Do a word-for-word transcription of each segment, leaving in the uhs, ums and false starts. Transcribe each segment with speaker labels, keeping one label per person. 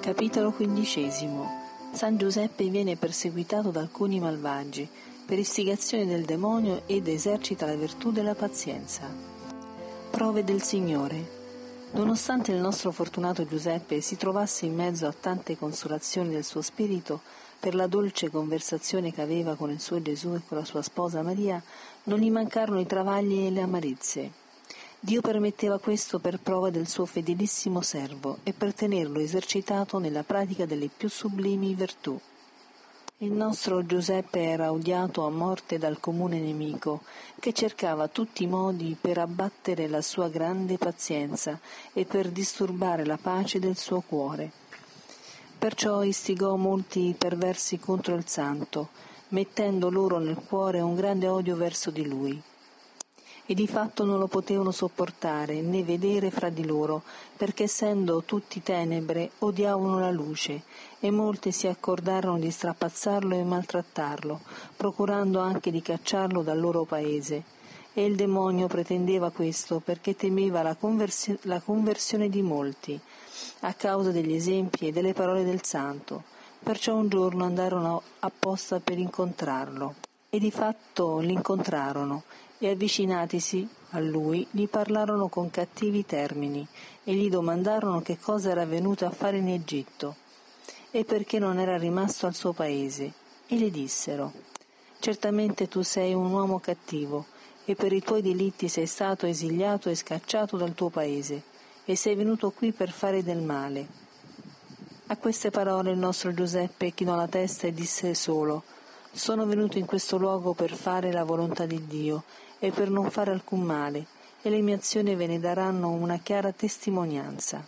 Speaker 1: Capitolo quindicesimo. San Giuseppe viene perseguitato da alcuni malvagi per istigazione del demonio ed esercita la virtù della pazienza. Prove del Signore. Nonostante il nostro fortunato Giuseppe si trovasse in mezzo a tante consolazioni del suo spirito per la dolce conversazione che aveva con il suo Gesù e con la sua sposa Maria, non gli mancarono i travagli e le amarezze. Dio permetteva questo per prova del suo fedelissimo servo e per tenerlo esercitato nella pratica delle più sublimi virtù. Il nostro Giuseppe era odiato a morte dal comune nemico, che cercava tutti i modi per abbattere la sua grande pazienza e per disturbare la pace del suo cuore. Perciò istigò molti perversi contro il santo, mettendo loro nel cuore un grande odio verso di lui. E di fatto non lo potevano sopportare né vedere fra di loro, perché essendo tutti tenebre odiavano la luce, e molti si accordarono di strapazzarlo e maltrattarlo, procurando anche di cacciarlo dal loro paese. E il demonio pretendeva questo perché temeva la, conversi- la conversione di molti, a causa degli esempi e delle parole del santo. Perciò un giorno andarono apposta per incontrarlo, e di fatto l'incontrarono, e avvicinatisi a lui gli parlarono con cattivi termini e gli domandarono che cosa era venuto a fare in Egitto e perché non era rimasto al suo paese, e gli dissero: certamente tu sei un uomo cattivo e per i tuoi delitti sei stato esiliato e scacciato dal tuo paese e sei venuto qui per fare del male. A queste parole il nostro Giuseppe chinò la testa e disse solo: sono venuto in questo luogo per fare la volontà di Dio e per non fare alcun male, e le mie azioni ve ne daranno una chiara testimonianza.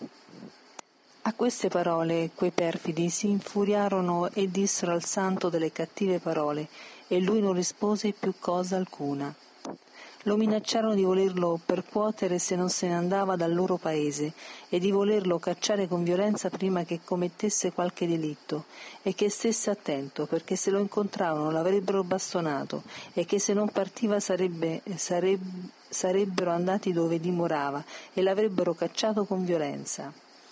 Speaker 1: A queste parole quei perfidi si infuriarono e dissero al santo delle cattive parole, e lui non rispose più cosa alcuna. Lo minacciarono di volerlo percuotere se non se ne andava dal loro paese e di volerlo cacciare con violenza prima che commettesse qualche delitto, e che stesse attento perché se lo incontravano l'avrebbero bastonato e che se non partiva sarebbe, sareb, sarebbero andati dove dimorava e l'avrebbero cacciato con violenza.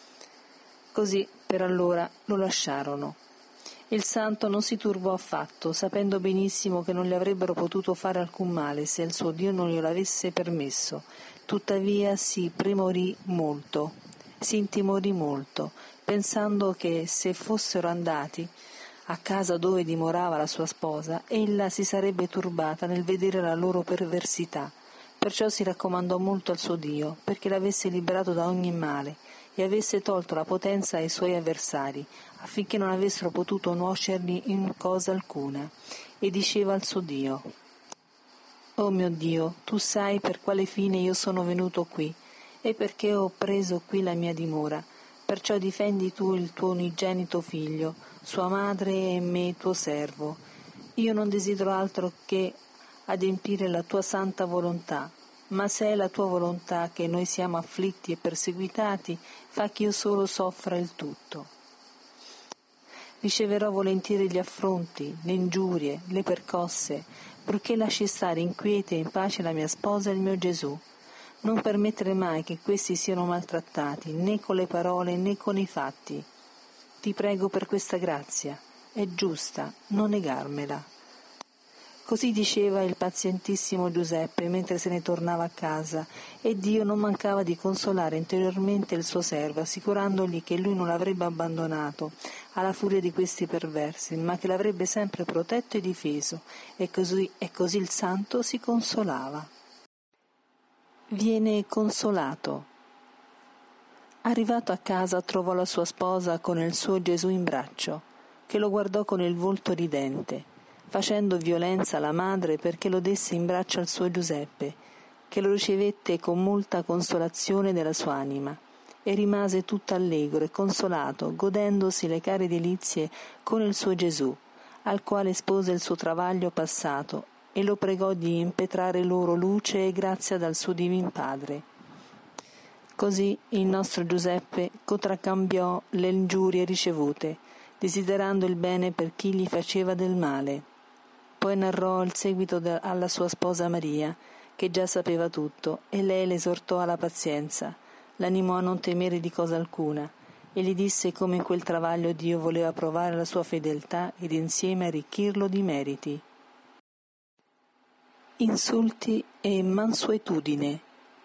Speaker 1: Così per allora lo lasciarono. Il santo non si turbò affatto, sapendo benissimo che non gli avrebbero potuto fare alcun male se il suo Dio non glielo avesse permesso. Tuttavia si premorì molto, si intimorì molto, pensando che se fossero andati a casa dove dimorava la sua sposa, ella si sarebbe turbata nel vedere la loro perversità. Perciò si raccomandò molto al suo Dio, perché l'avesse liberato da ogni male e avesse tolto la potenza ai suoi avversari, affinché non avessero potuto nuocergli in cosa alcuna, e diceva al suo Dio: «O mio Dio, tu sai per quale fine io sono venuto qui, e perché ho preso qui la mia dimora. Perciò difendi tu il tuo unigenito figlio, sua madre e me tuo servo. Io non desidero altro che adempiere la tua santa volontà, ma se è la tua volontà che noi siamo afflitti e perseguitati, fa che io solo soffra il tutto. Riceverò volentieri gli affronti, le ingiurie, le percosse, purché lasci stare in quiete e in pace la mia sposa e il mio Gesù. Non permettere mai che questi siano maltrattati, né con le parole né con i fatti. Ti prego per questa grazia, è giusta, non negarmela». Così diceva il pazientissimo Giuseppe mentre se ne tornava a casa, e Dio non mancava di consolare interiormente il suo servo, assicurandogli che lui non l'avrebbe abbandonato alla furia di questi perversi, ma che l'avrebbe sempre protetto e difeso, e così, e così il santo si consolava. Viene consolato. Arrivato a casa trovò la sua sposa con il suo Gesù in braccio, che lo guardò con il volto ridente, facendo violenza alla madre perché lo desse in braccio al suo Giuseppe, che lo ricevette con molta consolazione della sua anima, e rimase tutto allegro e consolato, godendosi le care delizie con il suo Gesù, al quale espose il suo travaglio passato, e lo pregò di impetrare loro luce e grazia dal suo divin Padre. Così il nostro Giuseppe contraccambiò le ingiurie ricevute, desiderando il bene per chi gli faceva del male. Poi narrò il seguito alla sua sposa Maria, che già sapeva tutto, e lei l'esortò alla pazienza, l'animò a non temere di cosa alcuna, e gli disse come in quel travaglio Dio voleva provare la sua fedeltà ed insieme arricchirlo di meriti. Insulti e mansuetudine.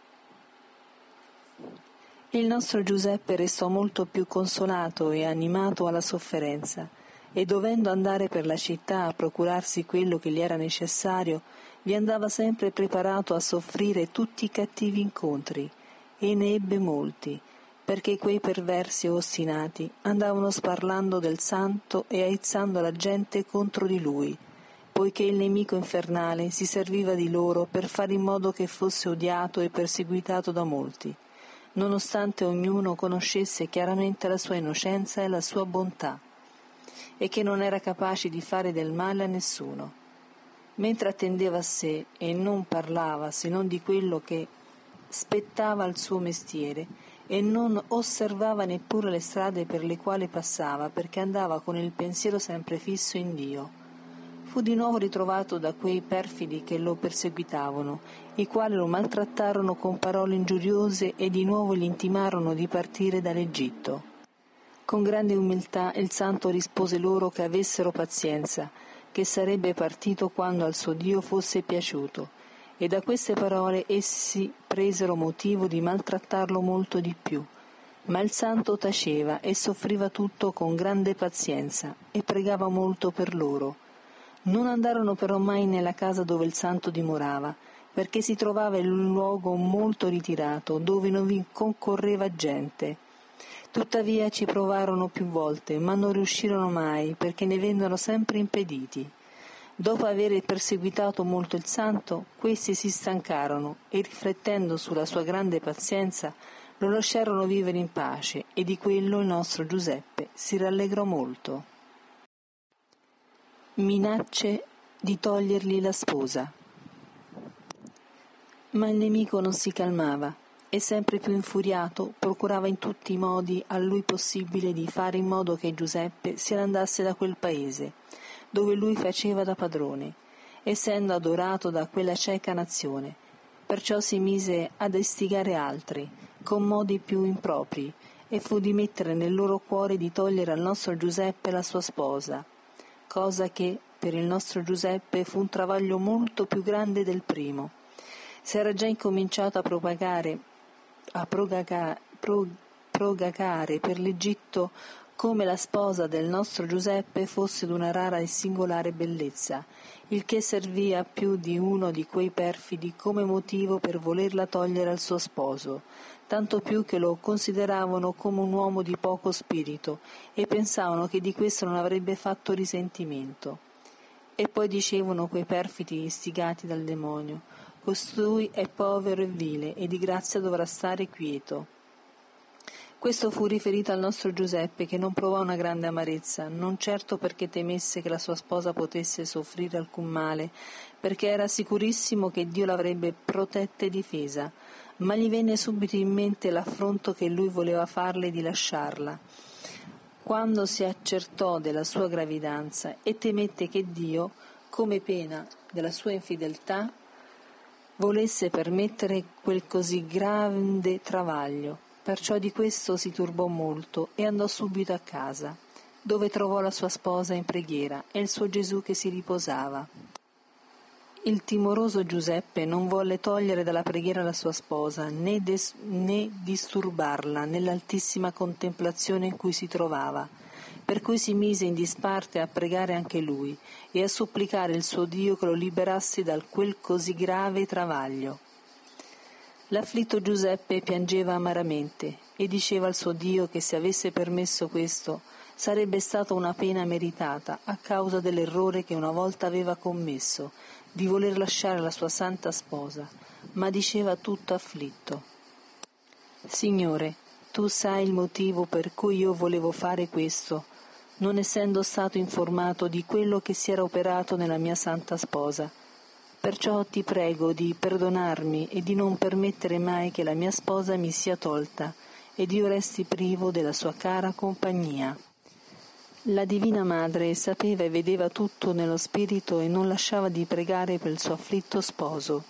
Speaker 1: Il nostro Giuseppe restò molto più consolato e animato alla sofferenza, e dovendo andare per la città a procurarsi quello che gli era necessario, vi andava sempre preparato a soffrire tutti i cattivi incontri, e ne ebbe molti, perché quei perversi e ostinati andavano sparlando del santo e aizzando la gente contro di lui, poiché il nemico infernale si serviva di loro per fare in modo che fosse odiato e perseguitato da molti, nonostante ognuno conoscesse chiaramente la sua innocenza e la sua bontà, e che non era capace di fare del male a nessuno. Mentre attendeva a sé e non parlava se non di quello che spettava al suo mestiere, e non osservava neppure le strade per le quali passava, perché andava con il pensiero sempre fisso in Dio, fu di nuovo ritrovato da quei perfidi che lo perseguitavano, i quali lo maltrattarono con parole ingiuriose e di nuovo gli intimarono di partire dall'Egitto. Con grande umiltà il santo rispose loro che avessero pazienza, che sarebbe partito quando al suo Dio fosse piaciuto, e da queste parole essi presero motivo di maltrattarlo molto di più. Ma il santo taceva e soffriva tutto con grande pazienza e pregava molto per loro. Non andarono però mai nella casa dove il santo dimorava, perché si trovava in un luogo molto ritirato, dove non vi concorreva gente. Tuttavia ci provarono più volte, ma non riuscirono mai, perché ne vennero sempre impediti. Dopo aver perseguitato molto il santo, questi si stancarono e, riflettendo sulla sua grande pazienza, lo lasciarono vivere in pace, e di quello il nostro Giuseppe si rallegrò molto. Minacce di togliergli la sposa. Ma il nemico non si calmava, e sempre più infuriato procurava in tutti i modi a lui possibile di fare in modo che Giuseppe se ne andasse da quel paese, dove lui faceva da padrone, essendo adorato da quella cieca nazione. Perciò si mise ad istigare altri, con modi più impropri, e fu di mettere nel loro cuore di togliere al nostro Giuseppe la sua sposa, cosa che per il nostro Giuseppe fu un travaglio molto più grande del primo. Si era già incominciato a propagare, a progaga, pro, progagare per l'Egitto come la sposa del nostro Giuseppe fosse d'una rara e singolare bellezza, il che servì a più di uno di quei perfidi come motivo per volerla togliere al suo sposo, tanto più che lo consideravano come un uomo di poco spirito e pensavano che di questo non avrebbe fatto risentimento. E poi dicevano quei perfidi istigati dal demonio: costui è povero e vile e di grazia dovrà stare quieto. Questo fu riferito al nostro Giuseppe, che non provò una grande amarezza, non certo perché temesse che la sua sposa potesse soffrire alcun male, perché era sicurissimo che Dio l'avrebbe protetta e difesa, ma gli venne subito in mente l'affronto che lui voleva farle di lasciarla, quando si accertò della sua gravidanza, e temette che Dio, come pena della sua infedeltà, volesse permettere quel così grande travaglio. Perciò di questo si turbò molto e andò subito a casa, dove trovò la sua sposa in preghiera e il suo Gesù che si riposava. Il timoroso Giuseppe non volle togliere dalla preghiera la sua sposa, né, des- né disturbarla nell'altissima contemplazione in cui si trovava, per cui si mise in disparte a pregare anche lui e a supplicare il suo Dio che lo liberasse da quel così grave travaglio. L'afflitto Giuseppe piangeva amaramente e diceva al suo Dio che se avesse permesso questo sarebbe stata una pena meritata a causa dell'errore che una volta aveva commesso di voler lasciare la sua santa sposa, ma diceva tutto afflitto: Signore, tu sai il motivo per cui io volevo fare questo, non essendo stato informato di quello che si era operato nella mia santa sposa. Perciò ti prego di perdonarmi e di non permettere mai che la mia sposa mi sia tolta ed io resti privo della sua cara compagnia. La Divina Madre sapeva e vedeva tutto nello spirito e non lasciava di pregare per il suo afflitto sposo.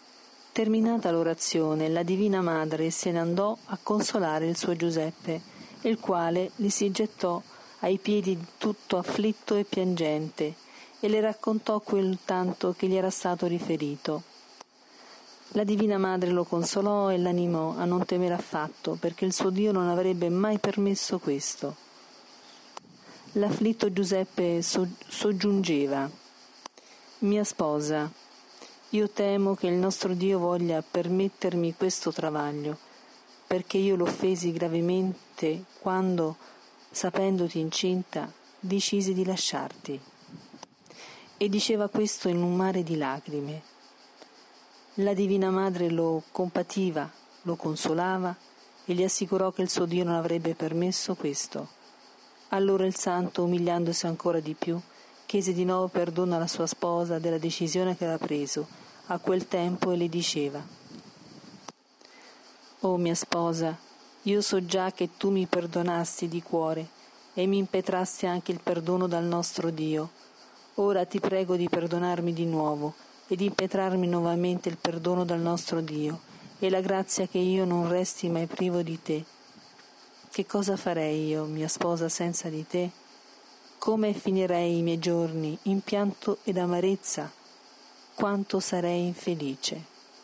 Speaker 1: Terminata l'orazione, la Divina Madre se ne andò a consolare il suo Giuseppe il quale li si gettò ai piedi tutto afflitto e piangente e le raccontò quel tanto che gli era stato riferito. La Divina Madre lo consolò e l'animò a non temere affatto, perché il suo Dio non avrebbe mai permesso questo. L'afflitto Giuseppe so- soggiungeva: «Mia sposa, io temo che il nostro Dio voglia permettermi questo travaglio, perché io l'offesi gravemente quando, sapendoti incinta, decisi di lasciarti». E diceva questo in un mare di lacrime. La Divina Madre lo compativa, lo consolava e gli assicurò che il suo Dio non avrebbe permesso questo. Allora il santo, umiliandosi ancora di più, chiese di nuovo perdono alla sua sposa della decisione che aveva preso a quel tempo e le diceva: «O mia sposa, io so già che tu mi perdonasti di cuore e mi impetrasti anche il perdono dal nostro Dio. Ora ti prego di perdonarmi di nuovo e di impetrarmi nuovamente il perdono dal nostro Dio e la grazia che io non resti mai privo di te. Che cosa farei io, mia sposa, senza di te? Come finirei i miei giorni in pianto ed amarezza? Quanto sarei infelice».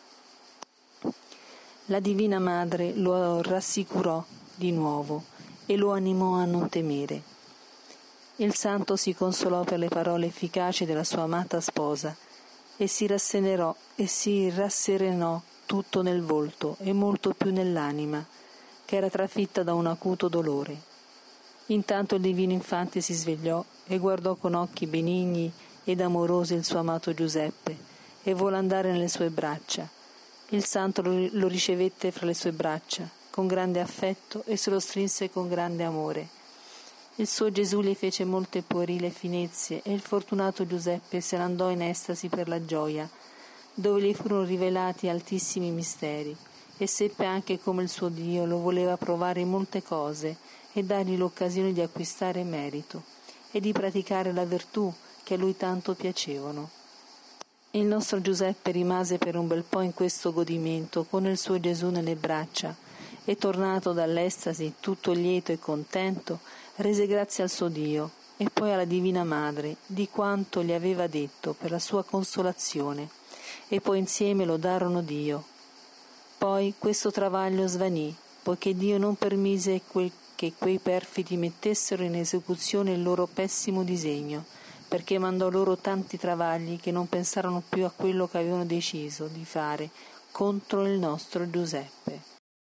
Speaker 1: La Divina Madre lo rassicurò di nuovo e lo animò a non temere. Il santo si consolò per le parole efficaci della sua amata sposa e si rasserenò e si rasserenò tutto nel volto e molto più nell'anima, che era trafitta da un acuto dolore. Intanto il divino infante si svegliò e guardò con occhi benigni ed amorosi il suo amato Giuseppe e volle andare nelle sue braccia. Il santo lo ricevette fra le sue braccia con grande affetto e se lo strinse con grande amore. Il suo Gesù gli fece molte puerile finezze e il fortunato Giuseppe se ne andò in estasi per la gioia, dove gli furono rivelati altissimi misteri, e seppe anche come il suo Dio lo voleva provare in molte cose e dargli l'occasione di acquistare merito e di praticare la virtù che a lui tanto piacevano. Il nostro Giuseppe rimase per un bel po' in questo godimento con il suo Gesù nelle braccia e, tornato dall'estasi tutto lieto e contento, rese grazie al suo Dio e poi alla Divina Madre di quanto gli aveva detto per la sua consolazione, e poi insieme lodarono Dio. Poi questo travaglio svanì, poiché Dio non permise que- che quei perfidi mettessero in esecuzione il loro pessimo disegno, perché mandò loro tanti travagli che non pensarono più a quello che avevano deciso di fare contro il nostro Giuseppe.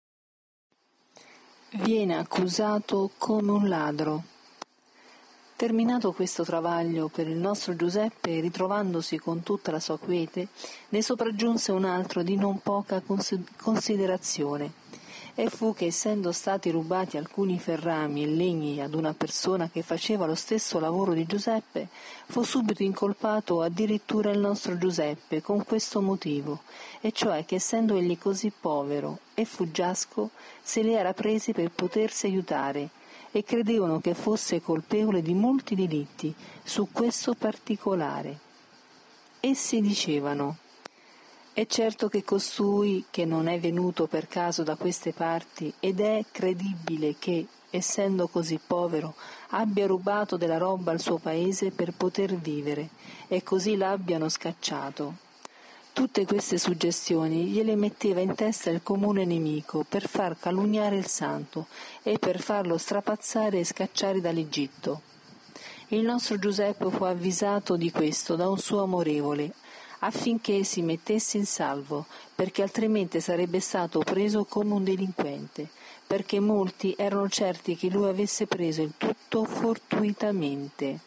Speaker 1: Viene accusato come un ladro. Terminato questo travaglio per il nostro Giuseppe, ritrovandosi con tutta la sua quiete, ne sopraggiunse un altro di non poca considerazione, e fu che, essendo stati rubati alcuni ferrami e legni ad una persona che faceva lo stesso lavoro di Giuseppe, fu subito incolpato addirittura il nostro Giuseppe con questo motivo, e cioè che, essendo egli così povero e fuggiasco, se li era presi per potersi aiutare, e credevano che fosse colpevole di molti delitti su questo particolare. Essi dicevano: «È certo che costui, che non è venuto per caso da queste parti, ed è credibile che, essendo così povero, abbia rubato della roba al suo paese per poter vivere, e così l'abbiano scacciato». Tutte queste suggestioni gliele metteva in testa il comune nemico per far calunniare il santo e per farlo strapazzare e scacciare dall'Egitto. Il nostro Giuseppe fu avvisato di questo da un suo amorevole, affinché si mettesse in salvo, perché altrimenti sarebbe stato preso come un delinquente, perché molti erano certi che lui avesse preso il tutto fortuitamente.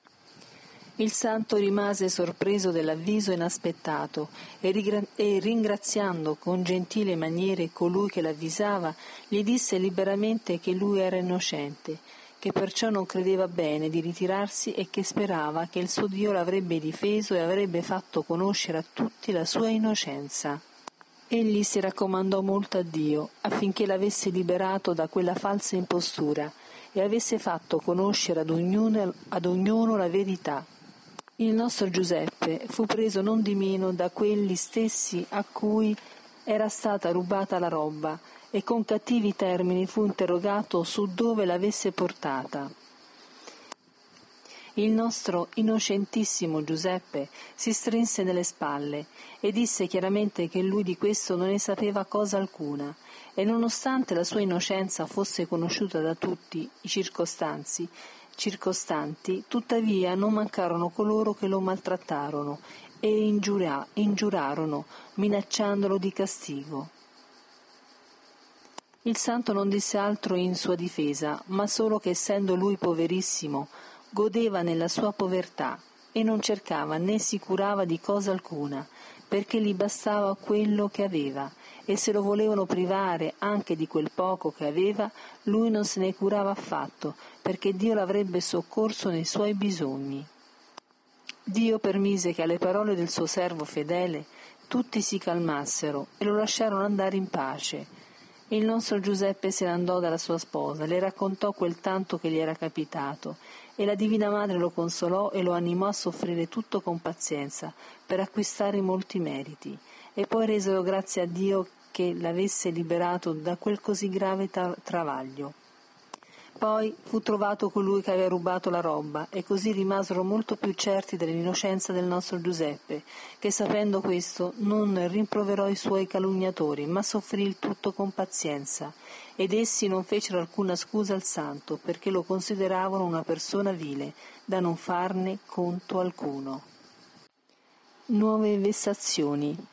Speaker 1: Il santo rimase sorpreso dell'avviso inaspettato e, rigra- e ringraziando con gentile maniere colui che l'avvisava, gli disse liberamente che lui era innocente, che perciò non credeva bene di ritirarsi e che sperava che il suo Dio l'avrebbe difeso e avrebbe fatto conoscere a tutti la sua innocenza. Egli si raccomandò molto a Dio affinché l'avesse liberato da quella falsa impostura e avesse fatto conoscere ad ognuno, ad ognuno la verità. Il nostro Giuseppe fu preso non di meno da quelli stessi a cui era stata rubata la roba e con cattivi termini fu interrogato su dove l'avesse portata. Il nostro innocentissimo Giuseppe si strinse nelle spalle e disse chiaramente che lui di questo non ne sapeva cosa alcuna, e nonostante la sua innocenza fosse conosciuta da tutti i circostanti, circostanti, tuttavia non mancarono coloro che lo maltrattarono e ingiura, ingiurarono, minacciandolo di castigo. Il santo non disse altro in sua difesa, ma solo che essendo lui poverissimo, godeva nella sua povertà e non cercava né si curava di cosa alcuna, perché gli bastava quello che aveva, e se lo volevano privare anche di quel poco che aveva, lui non se ne curava affatto, perché Dio l'avrebbe soccorso nei suoi bisogni. Dio permise che alle parole del suo servo fedele tutti si calmassero e lo lasciarono andare in pace. Il nostro Giuseppe se ne andò dalla sua sposa, le raccontò quel tanto che gli era capitato, e la Divina Madre lo consolò e lo animò a soffrire tutto con pazienza, per acquistare molti meriti, e poi resero grazie a Dio che l'avesse liberato da quel così grave tra- travaglio. Poi fu trovato colui che aveva rubato la roba, e così rimasero molto più certi dell'innocenza del nostro Giuseppe, che sapendo questo non rimproverò i suoi calunniatori, ma soffrì il tutto con pazienza, ed essi non fecero alcuna scusa al santo, perché lo consideravano una persona vile, da non farne conto alcuno. Nuove vessazioni.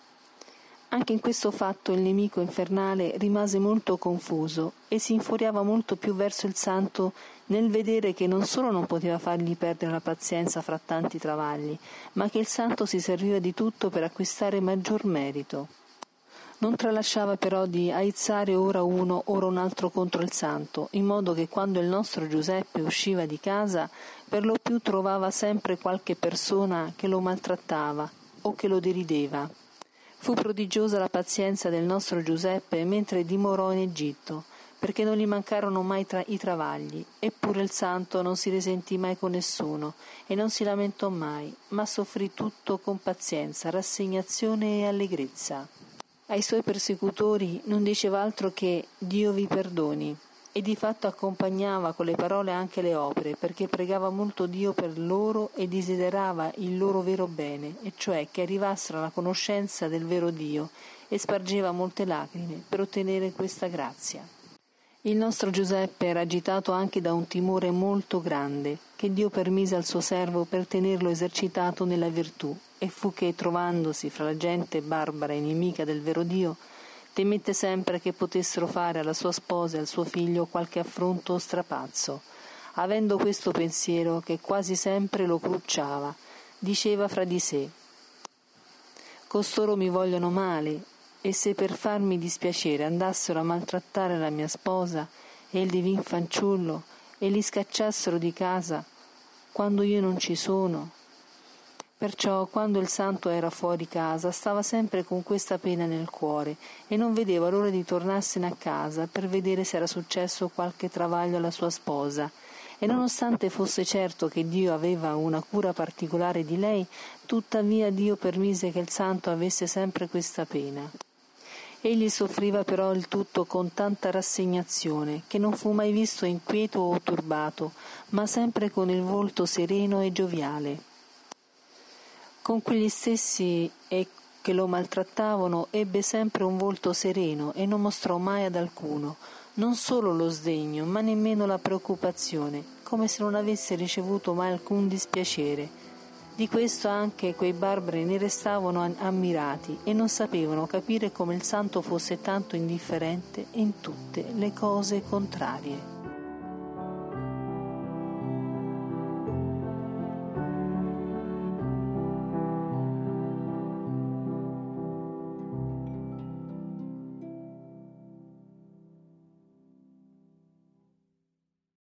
Speaker 1: Anche in questo fatto il nemico infernale rimase molto confuso e si infuriava molto più verso il santo nel vedere che non solo non poteva fargli perdere la pazienza fra tanti travagli, ma che il santo si serviva di tutto per acquistare maggior merito. Non tralasciava però di aizzare ora uno, ora un altro contro il santo, in modo che quando il nostro Giuseppe usciva di casa, per lo più trovava sempre qualche persona che lo maltrattava o che lo derideva. Fu prodigiosa la pazienza del nostro Giuseppe mentre dimorò in Egitto, perché non gli mancarono mai tra i travagli, eppure il santo non si risentì mai con nessuno e non si lamentò mai, ma soffrì tutto con pazienza, rassegnazione e allegrezza. Ai suoi persecutori non diceva altro che «Dio vi perdoni», e di fatto accompagnava con le parole anche le opere, perché pregava molto Dio per loro e desiderava il loro vero bene, e cioè che arrivassero alla conoscenza del vero Dio, e spargeva molte lacrime per ottenere questa grazia. Il nostro Giuseppe era agitato anche da un timore molto grande, che Dio permise al suo servo per tenerlo esercitato nella virtù, e fu che, trovandosi fra la gente barbara e nemica del vero Dio, temette sempre che potessero fare alla sua sposa e al suo figlio qualche affronto o strapazzo. Avendo questo pensiero, che quasi sempre lo crucciava, diceva fra di sé: «Costoro mi vogliono male, e se per farmi dispiacere andassero a maltrattare la mia sposa e il divin fanciullo e li scacciassero di casa quando io non ci sono». Perciò, quando il santo era fuori casa, stava sempre con questa pena nel cuore e non vedeva l'ora di tornarsene a casa per vedere se era successo qualche travaglio alla sua sposa. E nonostante fosse certo che Dio aveva una cura particolare di lei, tuttavia Dio permise che il santo avesse sempre questa pena. Egli soffriva però il tutto con tanta rassegnazione che non fu mai visto inquieto o turbato, ma sempre con il volto sereno e gioviale. Con quegli stessi e che lo maltrattavano ebbe sempre un volto sereno e non mostrò mai ad alcuno non solo lo sdegno, ma nemmeno la preoccupazione, come se non avesse ricevuto mai alcun dispiacere. Di questo anche quei barbari ne restavano ammirati e non sapevano capire come il santo fosse tanto indifferente in tutte le cose contrarie.